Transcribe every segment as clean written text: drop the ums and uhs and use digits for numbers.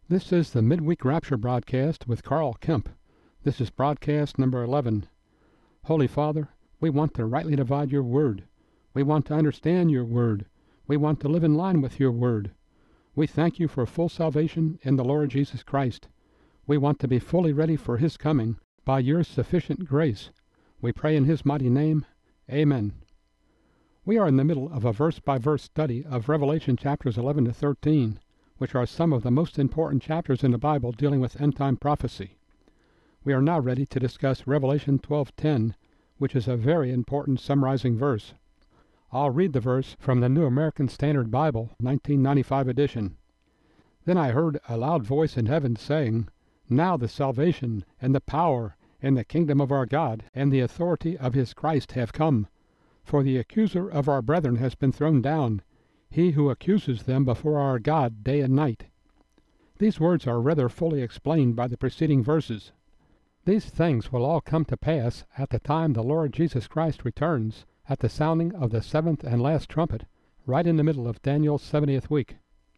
This is the Midweek Rapture broadcast with Carl Kemp. This is broadcast number 11. Holy Father, we want to rightly divide your word. We want to understand your word. We want to live in line with your word. We thank you for full salvation in the Lord Jesus Christ. We want to be fully ready for his coming by your sufficient grace. We pray in his mighty name. Amen. We are in the middle of a verse-by-verse study of Revelation chapters 11 to 13, which are some of the most important chapters in the Bible dealing with end-time prophecy. We are now ready to discuss Revelation 12:10, which is a very important summarizing verse. I'll read the verse from the New American Standard Bible, 1995 edition. Then I heard a loud voice in heaven saying, Now the salvation, and the power, and the kingdom of our God, and the authority of his Christ have come. For the accuser of our brethren has been thrown down, he who accuses them before our God day and night. These words are rather fully explained by the preceding verses. These things will all come to pass at the time the Lord Jesus Christ returns, at the sounding of the seventh and last trumpet, right in the middle of Daniel's 70th week.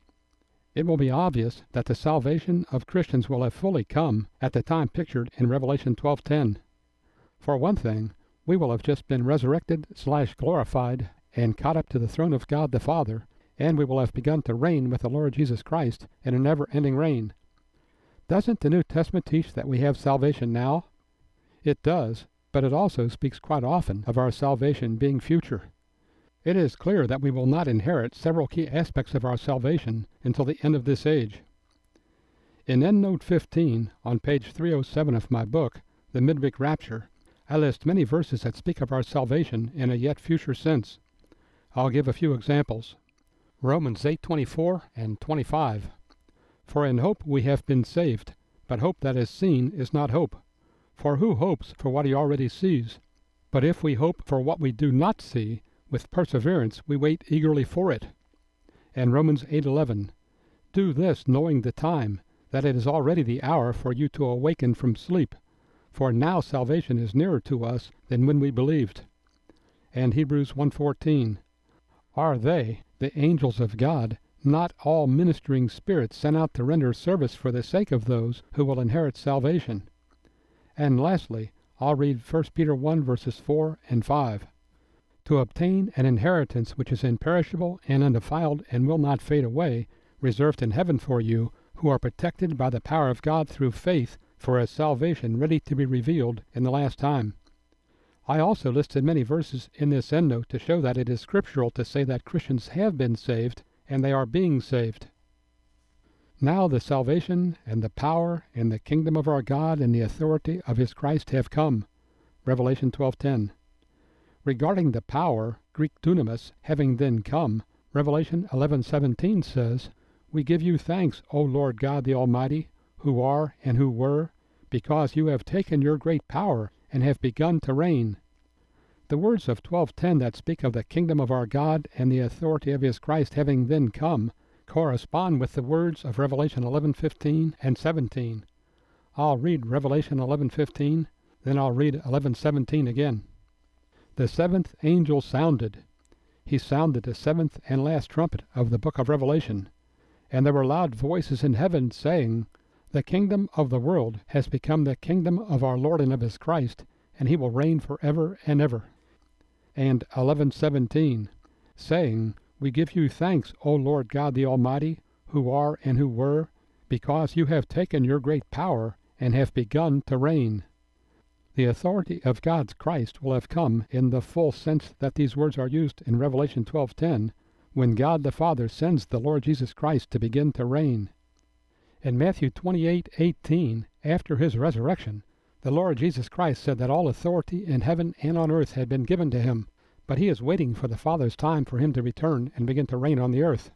It will be obvious that the salvation of Christians will have fully come at the time pictured in Revelation 12:10. For one thing, we will have just been resurrected/glorified and caught up to the throne of God the Father, and we will have begun to reign with the Lord Jesus Christ in a never-ending reign. Doesn't the New Testament teach that we have salvation now? It does, but it also speaks quite often of our salvation being future. It is clear that we will not inherit several key aspects of our salvation until the end of this age. In EndNote 15, on page 307 of my book, The Midweek Rapture, I list many verses that speak of our salvation in a yet future sense. I'll give a few examples. Romans 8:24 and 25. For in hope we have been saved, but hope that is seen is not hope. For who hopes for what he already sees? But if we hope for what we do not see, with perseverance we wait eagerly for it. And Romans 8:11. Do this, knowing the time, that it is already the hour for you to awaken from sleep. For now salvation is nearer to us than when we believed. And Hebrews 1:14. Are they, the angels of God, not all ministering spirits sent out to render service for the sake of those who will inherit salvation? And lastly, I'll read 1 Peter 1 verses 4 and 5. To obtain an inheritance which is imperishable and undefiled and will not fade away, reserved in heaven for you, who are protected by the power of God through faith for a salvation ready to be revealed in the last time. I also listed many verses in this endnote to show that it is scriptural to say that Christians have been saved and they are being saved. Now the salvation and the power and the kingdom of our God and the authority of his Christ have come. Revelation 12:10. Regarding the power, Greek dunamis, having then come, Revelation 11:17 says, We give you thanks, O Lord God the Almighty, who are and who were, because you have taken your great power and have begun to reign. The words of 12:10 that speak of the kingdom of our God and the authority of his Christ having then come correspond with the words of Revelation 11:15 and 17. I'll read Revelation 11:15, then I'll read 11:17 again. The seventh angel sounded. He sounded the seventh and last trumpet of the book of Revelation, and there were loud voices in heaven saying, The kingdom of the world has become the kingdom of our Lord and of his Christ, and he will reign forever and ever. And 11:17, saying, We give you thanks, O Lord God the Almighty, who are and who were, because you have taken your great power and have begun to reign. The authority of God's Christ will have come in the full sense that these words are used in Revelation 12:10, when God the Father sends the Lord Jesus Christ to begin to reign. In Matthew 28:18, after his resurrection, the Lord Jesus Christ said that all authority in heaven and on earth had been given to him, but he is waiting for the Father's time for him to return and begin to reign on the earth.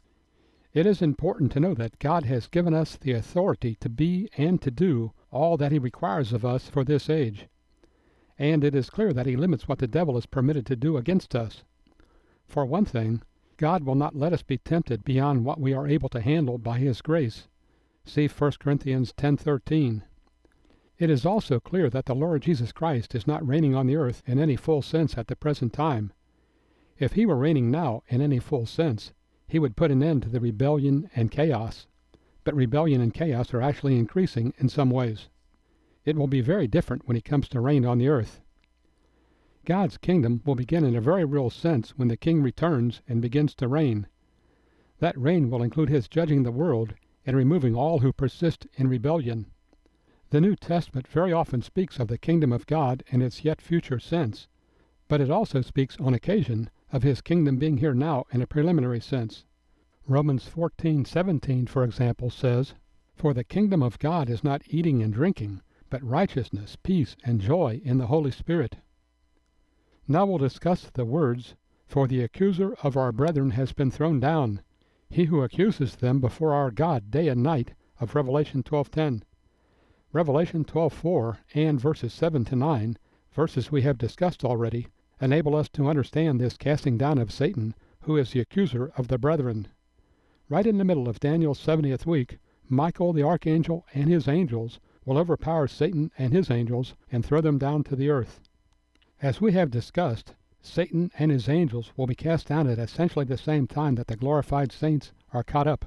It is important to know that God has given us the authority to be and to do all that he requires of us for this age. And it is clear that he limits what the devil is permitted to do against us. For one thing, God will not let us be tempted beyond what we are able to handle by his grace. See 1 Corinthians 10:13. It is also clear that the Lord Jesus Christ is not reigning on the earth in any full sense at the present time. If he were reigning now in any full sense, he would put an end to the rebellion and chaos. but rebellion and chaos are actually increasing in some ways. It will be very different when he comes to reign on the earth. God's kingdom will begin in a very real sense when the king returns and begins to reign. That reign will include his judging the world and removing all who persist in rebellion. The New Testament very often speaks of the kingdom of God in its yet future sense, but it also speaks on occasion of his kingdom being here now in a preliminary sense. Romans 14:17, for example, says, "For the kingdom of God is not eating and drinking, but righteousness, peace, and joy in the Holy Spirit." Now we'll discuss the words, "For the accuser of our brethren has been thrown down, he who accuses them before our God day and night," of Revelation 12:10. Revelation 12:4 and verses 7 to 9, verses we have discussed already, enable us to understand this casting down of Satan, who is the accuser of the brethren. Right in the middle of Daniel's 70th week, Michael the archangel and his angels will overpower Satan and his angels and throw them down to the earth. As we have discussed, Satan and his angels will be cast down at essentially the same time that the glorified saints are caught up.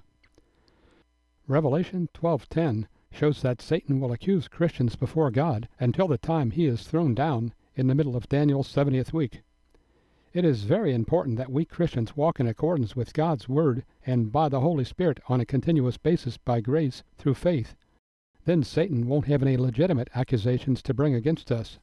Revelation 12:10 shows that Satan will accuse Christians before God until the time he is thrown down in the middle of Daniel's 70th week. It is very important that we Christians walk in accordance with God's Word and by the Holy Spirit on a continuous basis by grace through faith. Then Satan won't have any legitimate accusations to bring against us.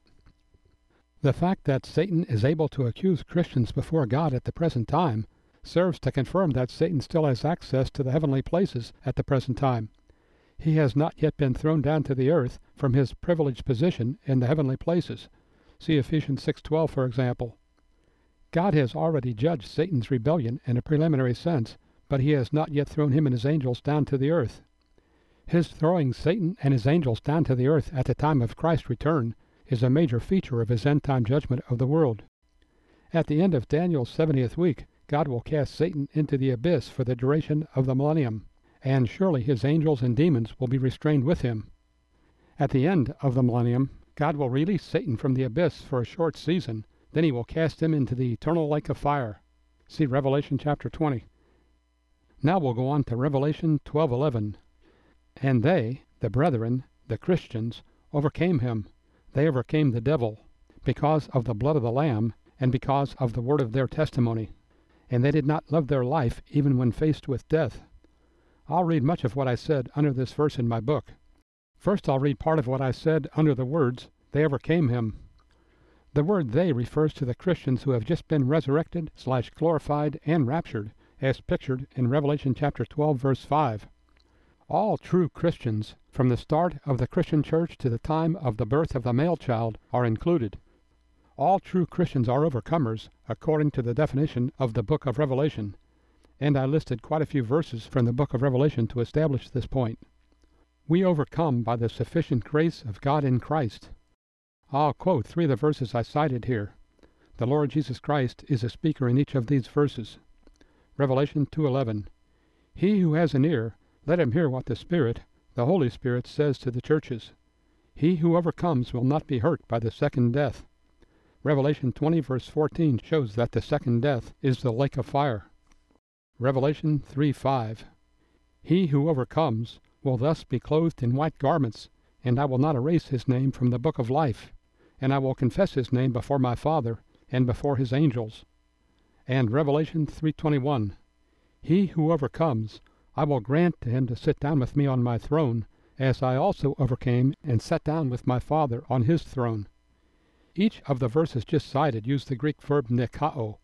The fact that Satan is able to accuse Christians before God at the present time serves to confirm that Satan still has access to the heavenly places at the present time. He has not yet been thrown down to the earth from his privileged position in the heavenly places. See Ephesians 6:12, for example. God has already judged Satan's rebellion in a preliminary sense, but he has not yet thrown him and his angels down to the earth. His throwing Satan and his angels down to the earth at the time of Christ's return is a major feature of his end-time judgment of the world. At the end of Daniel's 70th week, God will cast Satan into the abyss for the duration of the millennium, and surely his angels and demons will be restrained with him. At the end of the millennium, God will release Satan from the abyss for a short season. Then he will cast him into the eternal lake of fire. See Revelation chapter 20. Now we'll go on to Revelation 12:11. "And they, the brethren, the Christians, overcame him. They overcame the devil, because of the blood of the Lamb, and because of the word of their testimony. And they did not love their life even when faced with death." I'll read much of what I said under this verse in my book. First I'll read part of what I said under the words, "They overcame him." The word "they" refers to the Christians who have just been resurrected, glorified, and raptured, as pictured in Revelation chapter 12, verse 5. All true Christians, from the start of the Christian church to the time of the birth of the male child, are included. All true Christians are overcomers, according to the definition of the book of Revelation, and I listed quite a few verses from the book of Revelation to establish this point. We overcome by the sufficient grace of God in Christ. I'll quote 3 of the verses I cited here. The Lord Jesus Christ is a speaker in each of these verses. Revelation 2:11. "He who has an ear, let him hear what the Spirit, the Holy Spirit, says to the churches. He who overcomes will not be hurt by the second death." Revelation 20 verse 14 shows that the second death is the lake of fire. Revelation 3:5. "He who overcomes will thus be clothed in white garments, and I will not erase his name from the book of life. And I will confess his name before my Father and before his angels." And Revelation 3:21. "He who overcomes, I will grant to him to sit down with me on my throne, as I also overcame and sat down with my Father on his throne." Each of the verses just cited use the Greek verb nikao,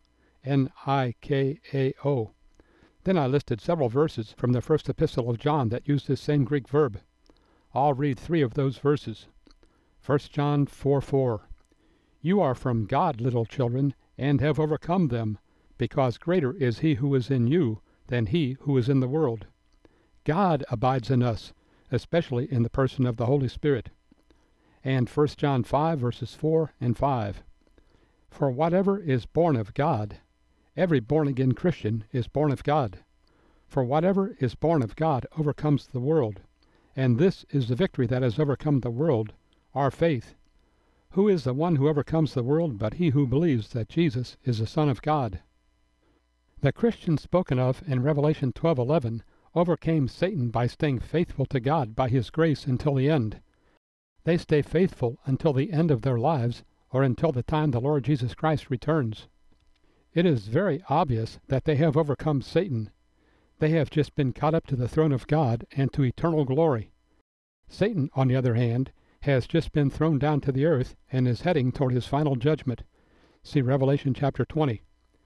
Nikao. Then I listed several verses from the first epistle of John that use this same Greek verb. I'll read 3 of those verses. 1 John 4:4. "You are from God, little children, and have overcome them, because greater is he who is in you than he who is in the world." God abides in us, especially in the person of the Holy Spirit. And 1 John 5 verses 4 and 5. "For whatever is born of God," every born-again Christian is born of God. "For whatever is born of God overcomes the world. And this is the victory that has overcome the world, our faith. Who is the one who overcomes the world but he who believes that Jesus is the Son of God?" The Christians spoken of in Revelation 12:11 overcame Satan by staying faithful to God by His grace until the end. They stay faithful until the end of their lives, or until the time the Lord Jesus Christ returns. It is very obvious that they have overcome Satan. They have just been caught up to the throne of God and to eternal glory. Satan, on the other hand, has just been thrown down to the earth and is heading toward his final judgment. See Revelation chapter 20.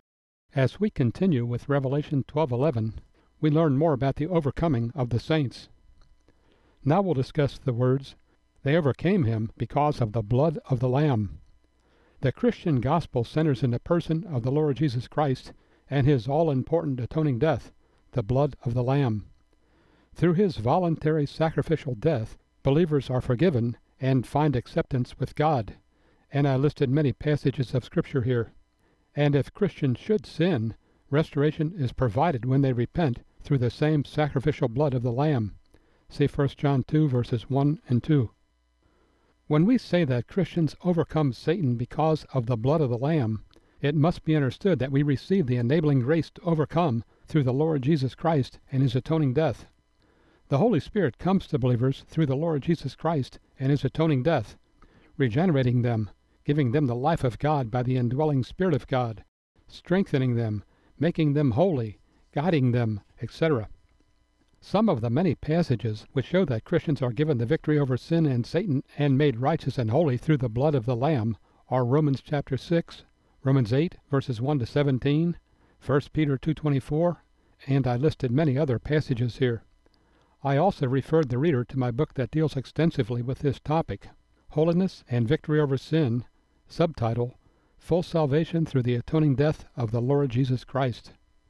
As we continue with Revelation 12:11, we learn more about the overcoming of the saints. Now we'll discuss the words, "They overcame him because of the blood of the Lamb." The Christian gospel centers in the person of the Lord Jesus Christ and His all-important atoning death, the blood of the Lamb. Through His voluntary sacrificial death, believers are forgiven and find acceptance with God. And I listed many passages of Scripture here. And if Christians should sin, restoration is provided when they repent through the same sacrificial blood of the Lamb. See 1 John 2, verses 1 and 2. When we say that Christians overcome Satan because of the blood of the Lamb, it must be understood that we receive the enabling grace to overcome through the Lord Jesus Christ and His atoning death. The Holy Spirit comes to believers through the Lord Jesus Christ and His atoning death, regenerating them, giving them the life of God by the indwelling Spirit of God, strengthening them, making them holy, guiding them, etc. Some of the many passages which show that Christians are given the victory over sin and Satan and made righteous and holy through the blood of the Lamb are Romans chapter 6, Romans 8, verses 1 to 17, 1 Peter 2:24, and I listed many other passages here. I also referred the reader to my book that deals extensively with this topic, Holiness and Victory Over Sin, subtitle, Full Salvation Through the Atoning Death of the Lord Jesus Christ.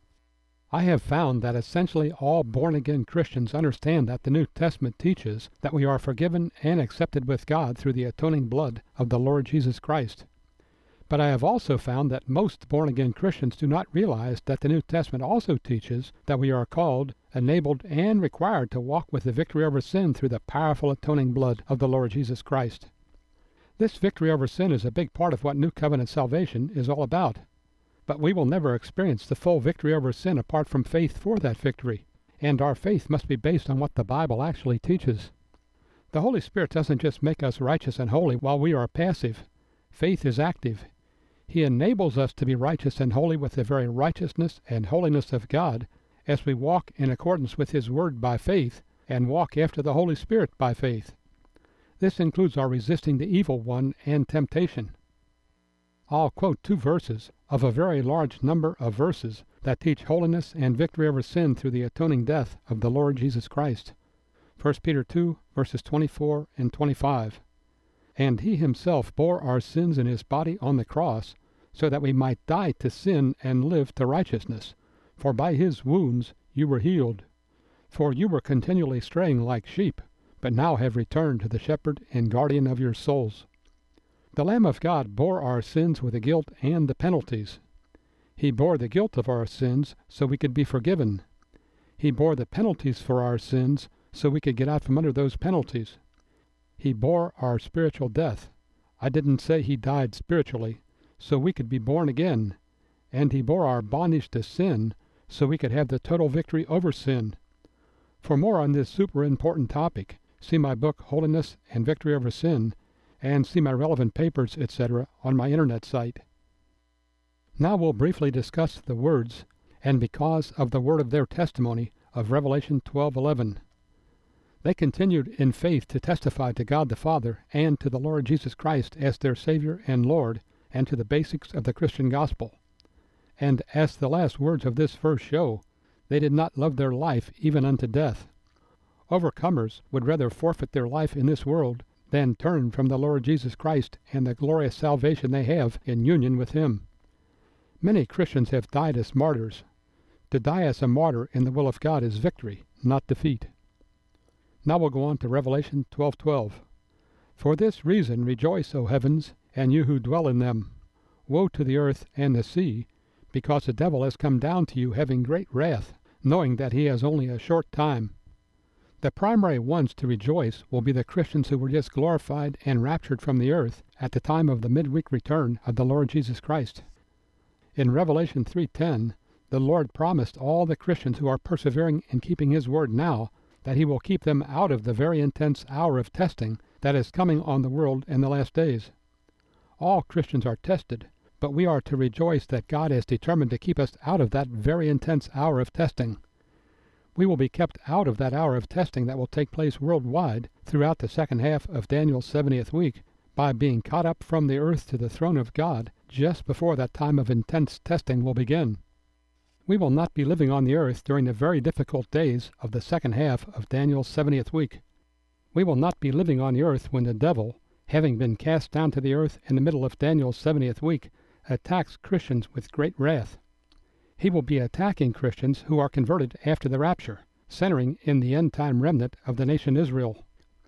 I have found that essentially all born-again Christians understand that the New Testament teaches that we are forgiven and accepted with God through the atoning blood of the Lord Jesus Christ. But I have also found that most born-again Christians do not realize that the New Testament also teaches that we are called, enabled, and required to walk with the victory over sin through the powerful atoning blood of the Lord Jesus Christ. This victory over sin is a big part of what New Covenant salvation is all about. But we will never experience the full victory over sin apart from faith for that victory, and our faith must be based on what the Bible actually teaches. The Holy Spirit doesn't just make us righteous and holy while we are passive. Faith is active. He enables us to be righteous and holy with the very righteousness and holiness of God as we walk in accordance with His Word by faith and walk after the Holy Spirit by faith. This includes our resisting the evil one and temptation. I'll quote 2 verses of a very large number of verses that teach holiness and victory over sin through the atoning death of the Lord Jesus Christ. 1 Peter 2, verses 24 and 25. And He Himself bore our sins in His body on the cross, so that we might die to sin and live to righteousness. For by His wounds you were healed. For you were continually straying like sheep, but now have returned to the shepherd and guardian of your souls. The Lamb of God bore our sins with the guilt and the penalties. He bore the guilt of our sins so we could be forgiven. He bore the penalties for our sins so we could get out from under those penalties. He bore our spiritual death. I didn't say He died spiritually, so we could be born again. And He bore our bondage to sin so we could have the total victory over sin. For more on this super important topic, see my book Holiness and Victory Over Sin, and see my relevant papers, etc., on my internet site. Now we'll briefly discuss the words, "and because of the word of their testimony," of Revelation 12:11. They continued in faith to testify to God the Father and to the Lord Jesus Christ as their Savior and Lord, and to the basics of the Christian gospel. And as the last words of this verse show, they did not love their life even unto death. Overcomers would rather forfeit their life in this world than turn from the Lord Jesus Christ and the glorious salvation they have in union with Him. Many Christians have died as martyrs. To die as a martyr in the will of God is victory, not defeat. Now we'll go on to Revelation 12:12. For this reason rejoice, O heavens, and you who dwell in them. Woe to the earth and the sea, because the devil has come down to you having great wrath, knowing that he has only a short time. The primary ones to rejoice will be the Christians who were just glorified and raptured from the earth at the time of the midweek return of the Lord Jesus Christ. In Revelation 3:10, The Lord promised all the Christians who are persevering in keeping His word now that He will keep them out of the very intense hour of testing that is coming on the world in the last days. All Christians are tested, but we are to rejoice that God is determined to keep us out of that very intense hour of testing. We will be kept out of that hour of testing that will take place worldwide throughout the second half of Daniel's 70th week by being caught up from the earth to the throne of God just before that time of intense testing will begin. We will not be living on the earth during the very difficult days of the second half of Daniel's 70th week. We will not be living on the earth when the devil, having been cast down to the earth in the middle of Daniel's 70th week, attacks Christians with great wrath. He will be attacking Christians who are converted after the rapture, centering in the end-time remnant of the nation Israel.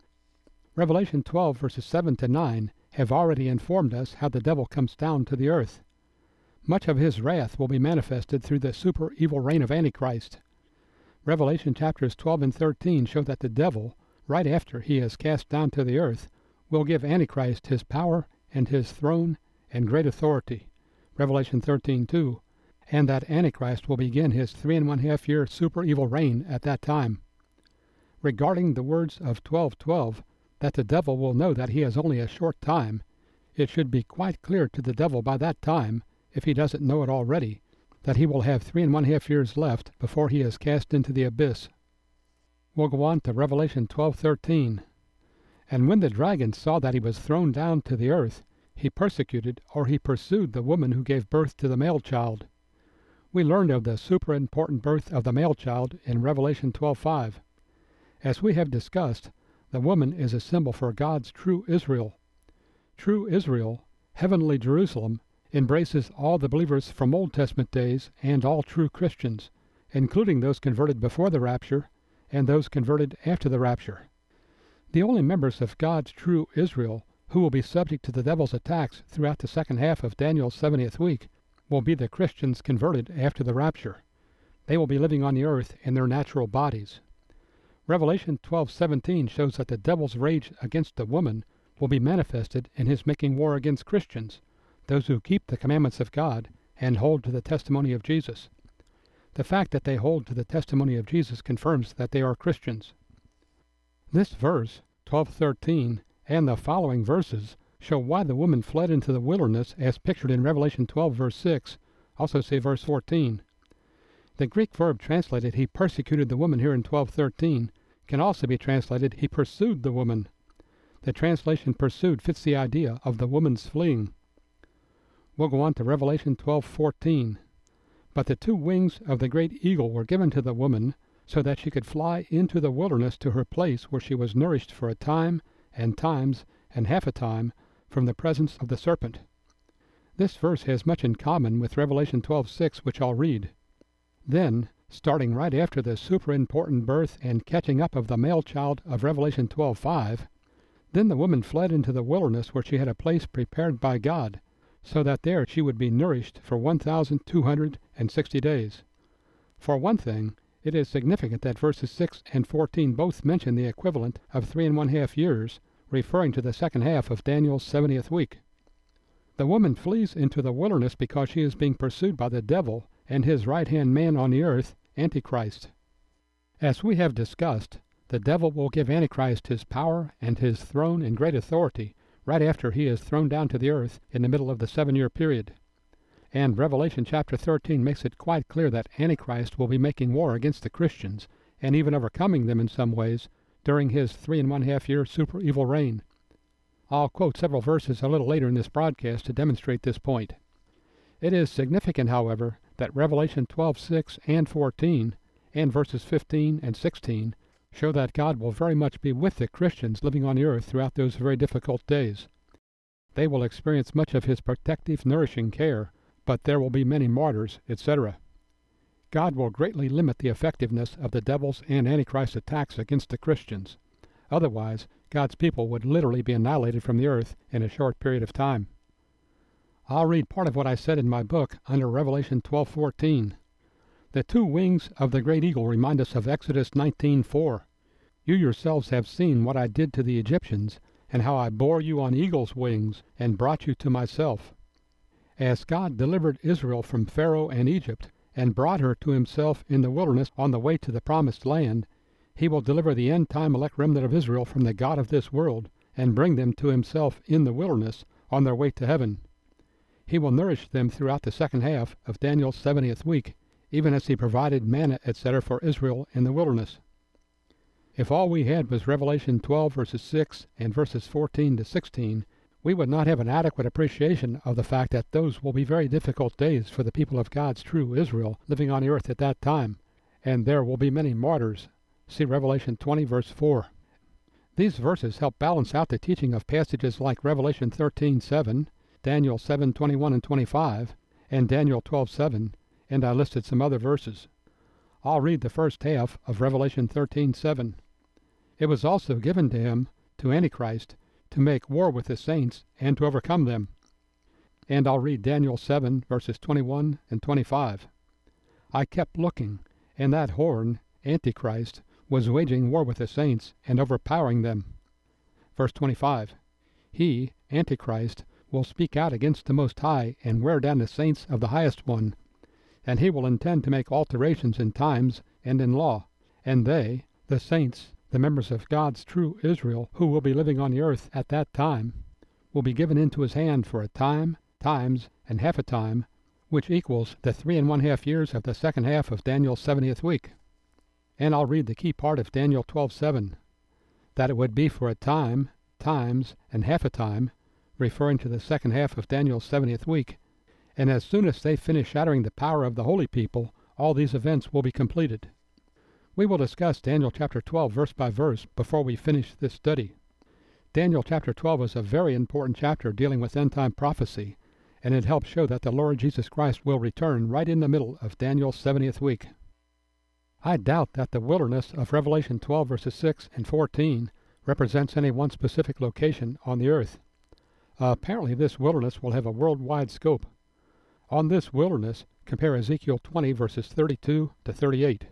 Revelation 12 verses 7 to 9 have already informed us how the devil comes down to the earth. Much of his wrath will be manifested through the super evil reign of Antichrist. Revelation chapters 12 and 13 show that the devil, right after he is cast down to the earth, will give Antichrist his power and his throne and great authority. Revelation 13:2, and that Antichrist will begin his 3.5 year super evil reign at that time. Regarding the words of 12:12, that the devil will know that he has only a short time, it should be quite clear to the devil by that time, if he doesn't know it already, that he will have 3.5 years left before he is cast into the abyss. We'll go on to Revelation 12:13. And when the dragon saw that he was thrown down to the earth, he persecuted or he pursued the woman who gave birth to the male child. We learned of the super important birth of the male child in Revelation 12:5. As we have discussed, the woman is a symbol for God's true Israel. True Israel, heavenly Jerusalem, embraces all the believers from Old Testament days and all true Christians, including those converted before the rapture and those converted after the rapture. The only members of God's true Israel who will be subject to the devil's attacks throughout the second half of Daniel's 70th week will be the Christians converted after the rapture. They will be living on the earth in their natural bodies. Revelation 12:17 shows that the devil's rage against the woman will be manifested in his making war against Christians, those who keep the commandments of God and hold to the testimony of Jesus. The fact that they hold to the testimony of Jesus confirms that they are Christians. This verse, 12:13, and the following verses show why the woman fled into the wilderness as pictured in Revelation 12 verse 6, also say verse 14. The Greek verb translated he persecuted the woman here in 12:13 can also be translated he pursued the woman. The translation pursued fits the idea of the woman's fleeing. We'll go on to Revelation 12:14. But the 2 wings of the great eagle were given to the woman, so that she could fly into the wilderness to her place where she was nourished for a time, and times, and half a time, from the presence of the serpent. This verse has much in common with Revelation 12:6, which I'll read. Then, starting right after the super important birth and catching up of the male child of Revelation 12:5, then the woman fled into the wilderness where she had a place prepared by God, so that there she would be nourished for 1,260 days. For one thing, it is significant that verses 6 and 14 both mention the equivalent of 3.5 years, referring to the second half of Daniel's 70th week. The woman flees into the wilderness because she is being pursued by the devil and his right-hand man on the earth, Antichrist. As we have discussed, the devil will give Antichrist his power and his throne and great authority right after he is thrown down to the earth in the middle of the 7-year period. And Revelation chapter 13 makes it quite clear that Antichrist will be making war against the Christians, and even overcoming them in some ways, during his 3.5 year super evil reign. I'll quote several verses a little later in this broadcast to demonstrate this point. It is significant, however, that Revelation 12:6 and 14, and verses 15 and 16, show that God will very much be with the Christians living on the earth throughout those very difficult days. They will experience much of his protective, nourishing care, but there will be many martyrs, etc. God will greatly limit the effectiveness of the devil's and Antichrist's attacks against the Christians. Otherwise, God's people would literally be annihilated from the earth in a short period of time. I'll read part of what I said in my book under Revelation 12:14. The 2 wings of the great eagle remind us of Exodus 19:4. You yourselves have seen what I did to the Egyptians, and how I bore you on eagle's wings, and brought you to myself. As God delivered Israel from Pharaoh and Egypt, and brought her to himself in the wilderness on the way to the promised land, he will deliver the end-time elect remnant of Israel from the god of this world, and bring them to himself in the wilderness on their way to heaven. He will nourish them throughout the second half of Daniel's 70th week, even as he provided manna, etc. for Israel in the wilderness. If all we had was Revelation 12 verses 6 and verses 14 to 16, we would not have an adequate appreciation of the fact that those will be very difficult days for the people of God's true Israel living on the earth at that time, and there will be many martyrs. See Revelation 20 verse 4. These verses help balance out the teaching of passages like Revelation 13:7, Daniel 7:21 and 25, and Daniel 12:7, and I listed some other verses. I'll read the first half of Revelation 13:7. It was also given to him, to Antichrist, to make war with the saints and to overcome them. And I'll read Daniel 7 verses 21 and 25. I kept looking, and that horn, Antichrist, was waging war with the saints and overpowering them. Verse 25. He, Antichrist, will speak out against the Most High and wear down the saints of the Highest One, and he will intend to make alterations in times and in law, and they, the saints, the members of God's true Israel, who will be living on the earth at that time, will be given into his hand for a time, times, and half a time, which equals the 3½ years of the second half of Daniel's 70th week. And I'll read the key part of Daniel 12:7, that it would be for a time, times, and half a time, referring to the second half of Daniel's 70th week, and as soon as they finish shattering the power of the holy people, all these events will be completed. We will discuss Daniel chapter 12 verse by verse before we finish this study. Daniel chapter 12 is a very important chapter dealing with end-time prophecy, and it helps show that the Lord Jesus Christ will return right in the middle of Daniel's 70th week. I doubt that the wilderness of Revelation 12 verses 6 and 14 represents any one specific location on the earth. Apparently this wilderness will have a worldwide scope. On this wilderness, compare Ezekiel 20 verses 32 to 38.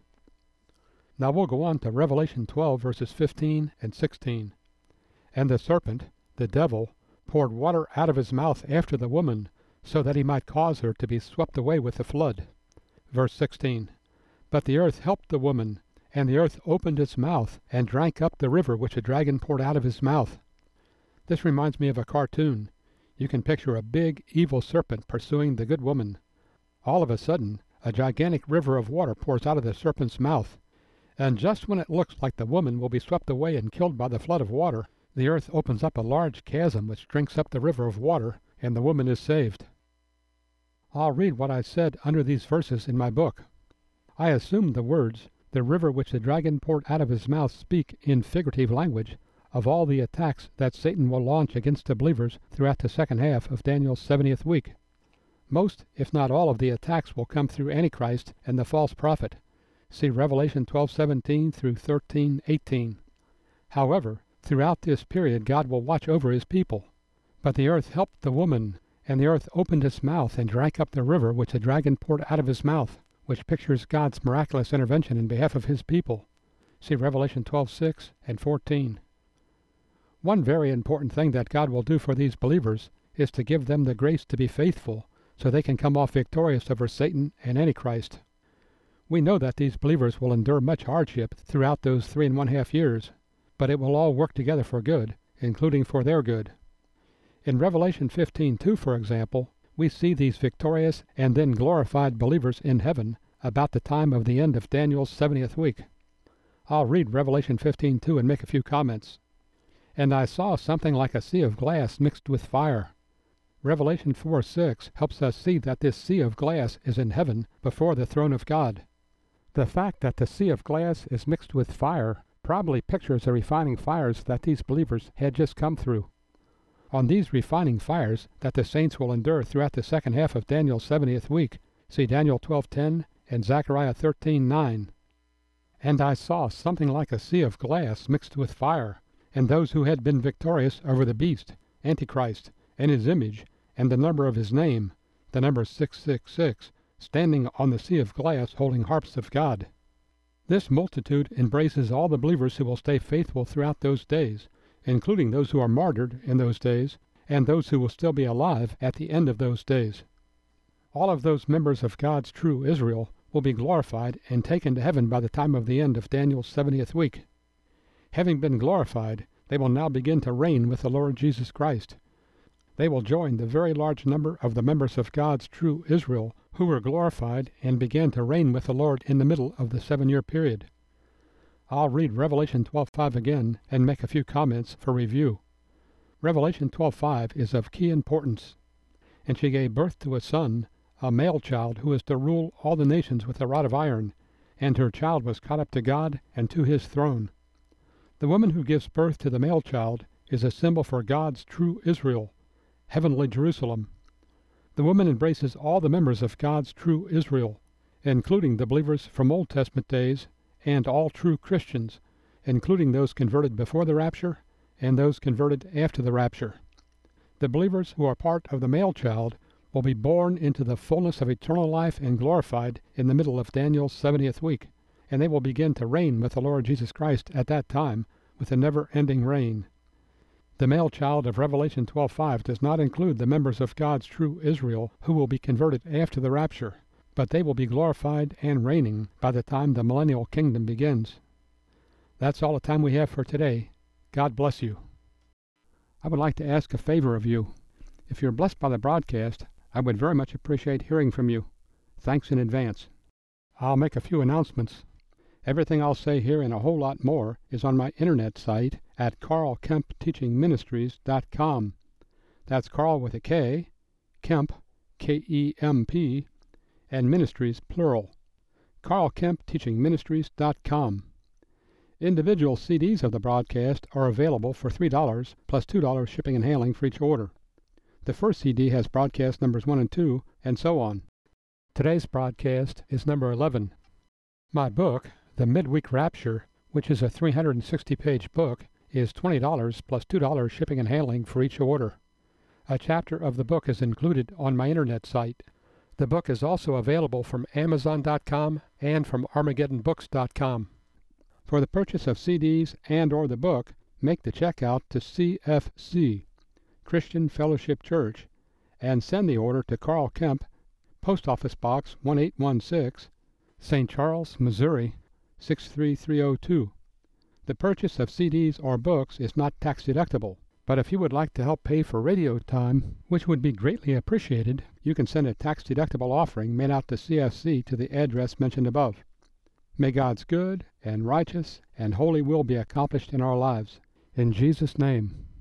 Now we'll go on to Revelation 12 verses 15 and 16. And the serpent, the devil, poured water out of his mouth after the woman, so that he might cause her to be swept away with the flood. Verse 16. But the earth helped the woman, and the earth opened its mouth, and drank up the river which a dragon poured out of his mouth. This reminds me of a cartoon. You can picture a big, evil serpent pursuing the good woman. All of a sudden, a gigantic river of water pours out of the serpent's mouth, and just when it looks like the woman will be swept away and killed by the flood of water, the earth opens up a large chasm which drinks up the river of water, and the woman is saved. I'll read what I said under these verses in my book. I assume the words, "the river which the dragon poured out of his mouth," speak in figurative language of all the attacks that Satan will launch against the believers throughout the second half of Daniel's 70th week. Most, if not all, of the attacks will come through Antichrist and the false prophet. See Revelation 12:17 through 13:18. However, throughout this period God will watch over his people. But the earth helped the woman, and the earth opened its mouth and drank up the river which the dragon poured out of his mouth, which pictures God's miraculous intervention in behalf of his people. See Revelation 12:6 and 14. One very important thing that God will do for these believers is to give them the grace to be faithful, so they can come off victorious over Satan and Antichrist. We know that these believers will endure much hardship throughout those 3½ years, but it will all work together for good, including for their good. In Revelation 15:2, for example, we see these victorious and then glorified believers in heaven about the time of the end of Daniel's 70th week. I'll read Revelation 15:2 and make a few comments. And I saw something like a sea of glass mixed with fire. Revelation 4:6 helps us see that this sea of glass is in heaven before the throne of God. The fact that the sea of glass is mixed with fire probably pictures the refining fires that these believers had just come through. On these refining fires that the saints will endure throughout the second half of Daniel's 70th week, see Daniel 12:10 and Zechariah 13:9. And I saw something like a sea of glass mixed with fire, and those who had been victorious over the beast, Antichrist, and his image, and the number of his name, the number 666, standing on the sea of glass holding harps of God. This multitude embraces all the believers who will stay faithful throughout those days, including those who are martyred in those days, and those who will still be alive at the end of those days. All of those members of God's true Israel will be glorified and taken to heaven by the time of the end of Daniel's 70th week. Having been glorified, they will now begin to reign with the Lord Jesus Christ. They will join the very large number of the members of God's true Israel who were glorified and began to reign with the Lord in the middle of the 7-year period. I'll read Revelation 12:5 again and make a few comments for review. Revelation 12:5 is of key importance. And she gave birth to a son, a male child, who is to rule all the nations with a rod of iron, and her child was caught up to God and to his throne. The woman who gives birth to the male child is a symbol for God's true Israel, heavenly Jerusalem. The woman embraces all the members of God's true Israel, including the believers from Old Testament days and all true Christians, including those converted before the rapture and those converted after the rapture. The believers who are part of the male child will be born into the fullness of eternal life and glorified in the middle of Daniel's 70th week, and they will begin to reign with the Lord Jesus Christ at that time with a never-ending reign. The male child of Revelation 12:5 does not include the members of God's true Israel who will be converted after the rapture, but they will be glorified and reigning by the time the millennial kingdom begins. That's all the time we have for today. God bless you. I would like to ask a favor of you. If you're blessed by the broadcast, I would very much appreciate hearing from you. Thanks in advance. I'll make a few announcements. Everything I'll say here and a whole lot more is on my internet site at carlkempteachingministries.com. That's Carl with a K, Kemp, K-E-M-P, and Ministries, plural. carlkempteachingministries.com. Individual CDs of the broadcast are available for $3 plus $2 shipping and handling for each order. The first CD has broadcast numbers 1 and 2, and so on. Today's broadcast is number 11. My book, The Midweek Rapture, which is a 360-page book, is $20 plus $2 shipping and handling for each order. A chapter of the book is included on my internet site. The book is also available from Amazon.com and from ArmageddonBooks.com. For the purchase of CDs and or the book, make the check out to CFC, Christian Fellowship Church, and send the order to Carl Kemp, Post Office Box 1816, St. Charles, Missouri 63302. The purchase of CDs or books is not tax deductible, but if you would like to help pay for radio time, which would be greatly appreciated, you can send a tax deductible offering made out to CFC to the address mentioned above. May God's good and righteous and holy will be accomplished in our lives. In Jesus' name.